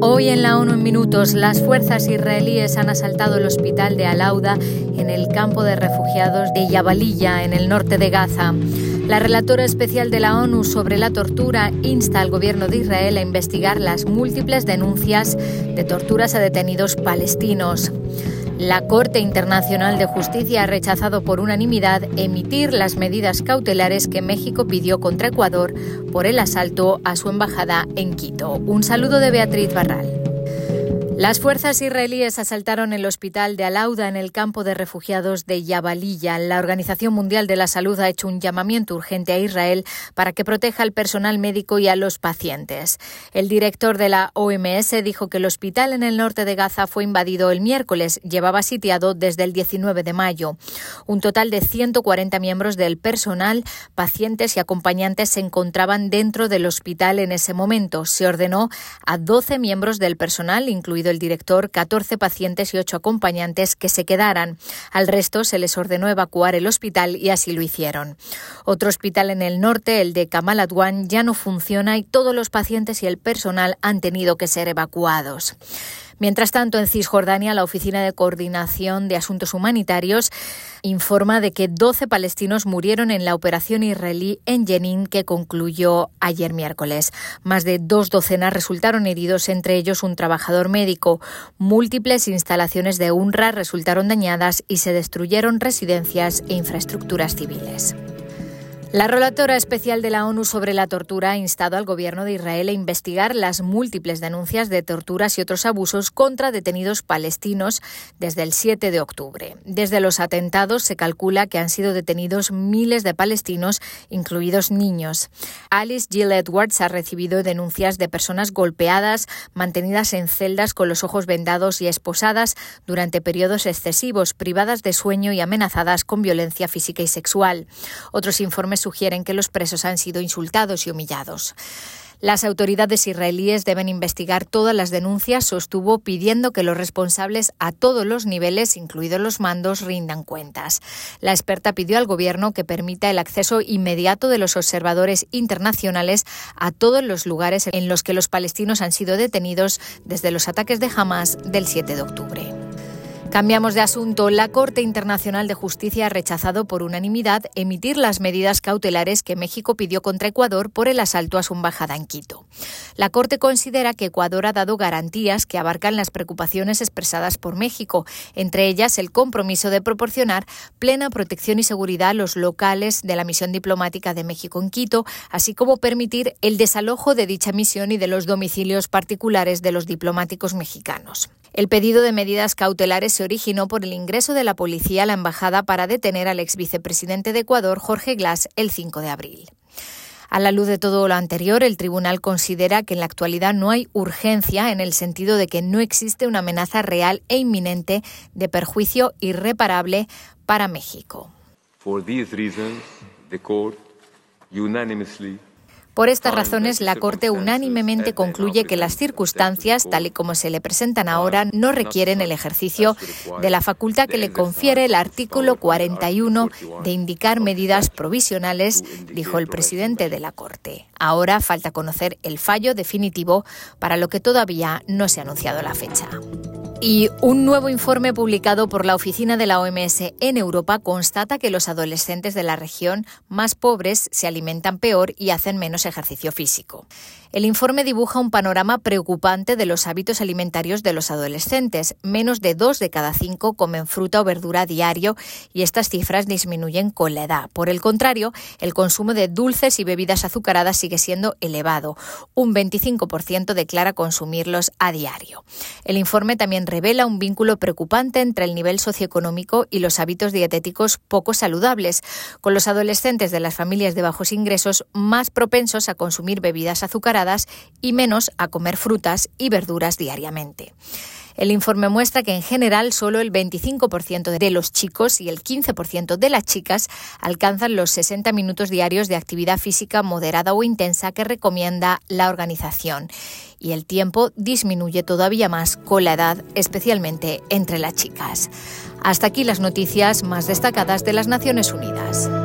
Hoy en la ONU en Minutos, las fuerzas israelíes han asaltado el hospital de Al-Auda en el campo de refugiados de Jabalilla, en el norte de Gaza. La relatora especial de la ONU sobre la tortura insta al gobierno de Israel a investigar las múltiples denuncias de torturas a detenidos palestinos. La Corte Internacional de Justicia ha rechazado por unanimidad emitir las medidas cautelares que México pidió contra Ecuador por el asalto a su embajada en Quito. Un saludo de Beatriz Barral. Las fuerzas israelíes asaltaron el hospital de Al-Auda en el campo de refugiados de Jabalilla. La Organización Mundial de la Salud ha hecho un llamamiento urgente a Israel para que proteja al personal médico y a los pacientes. El director de la OMS dijo que el hospital en el norte de Gaza fue invadido el miércoles. Llevaba sitiado desde el 19 de mayo. Un total de 140 miembros del personal, pacientes y acompañantes se encontraban dentro del hospital en ese momento. Se ordenó a 12 miembros del personal, incluido el director, 14 pacientes y 8 acompañantes, que se quedaran. Al resto se les ordenó evacuar el hospital y así lo hicieron. Otro hospital en el norte, el de Kamal Adwan, ya no funciona y todos los pacientes y el personal han tenido que ser evacuados. Mientras tanto, en Cisjordania, la Oficina de Coordinación de Asuntos Humanitarios informa de que 12 palestinos murieron en la operación israelí en Jenin, que concluyó ayer miércoles. Más de 2 docenas resultaron heridos, entre ellos un trabajador médico. Múltiples instalaciones de UNRWA resultaron dañadas y se destruyeron residencias e infraestructuras civiles. La relatora especial de la ONU sobre la tortura ha instado al gobierno de Israel a investigar las múltiples denuncias de torturas y otros abusos contra detenidos palestinos desde el 7 de octubre. Desde los atentados se calcula que han sido detenidos miles de palestinos, incluidos niños. Alice Gill Edwards ha recibido denuncias de personas golpeadas, mantenidas en celdas con los ojos vendados y esposadas durante periodos excesivos, privadas de sueño y amenazadas con violencia física y sexual. Otros informes sugieren que los presos han sido insultados y humillados. Las autoridades israelíes deben investigar todas las denuncias, sostuvo, pidiendo que los responsables a todos los niveles, incluidos los mandos, rindan cuentas. La experta pidió al gobierno que permita el acceso inmediato de los observadores internacionales a todos los lugares en los que los palestinos han sido detenidos desde los ataques de Hamas del 7 de octubre. Cambiamos de asunto. La Corte Internacional de Justicia ha rechazado por unanimidad emitir las medidas cautelares que México pidió contra Ecuador por el asalto a su embajada en Quito. La Corte considera que Ecuador ha dado garantías que abarcan las preocupaciones expresadas por México, entre ellas el compromiso de proporcionar plena protección y seguridad a los locales de la misión diplomática de México en Quito, así como permitir el desalojo de dicha misión y de los domicilios particulares de los diplomáticos mexicanos. El pedido de medidas cautelares se originó por el ingreso de la policía a la embajada para detener al exvicepresidente de Ecuador, Jorge Glass, el 5 de abril. A la luz de todo lo anterior, el tribunal considera que en la actualidad no hay urgencia, en el sentido de que no existe una amenaza real e inminente de perjuicio irreparable para México. Por estas razones, la Corte unánimemente concluye que las circunstancias, tal y como se le presentan ahora, no requieren el ejercicio de la facultad que le confiere el artículo 41 de indicar medidas provisionales, dijo el presidente de la Corte. Ahora falta conocer el fallo definitivo, para lo que todavía no se ha anunciado la fecha. Y un nuevo informe publicado por la Oficina de la OMS en Europa constata que los adolescentes de la región más pobres se alimentan peor y hacen menos ejercicio físico. El informe dibuja un panorama preocupante de los hábitos alimentarios de los adolescentes. Menos de 2 de cada 5 comen fruta o verdura a diario y estas cifras disminuyen con la edad. Por el contrario, el consumo de dulces y bebidas azucaradas sigue siendo elevado. Un 25% declara consumirlos a diario. El informe también revela un vínculo preocupante entre el nivel socioeconómico y los hábitos dietéticos poco saludables, con los adolescentes de las familias de bajos ingresos más propensos a consumir bebidas azucaradas y menos a comer frutas y verduras diariamente. El informe muestra que en general solo el 25% de los chicos y el 15% de las chicas alcanzan los 60 minutos diarios de actividad física moderada o intensa que recomienda la organización. Y el tiempo disminuye todavía más con la edad, especialmente entre las chicas. Hasta aquí las noticias más destacadas de las Naciones Unidas.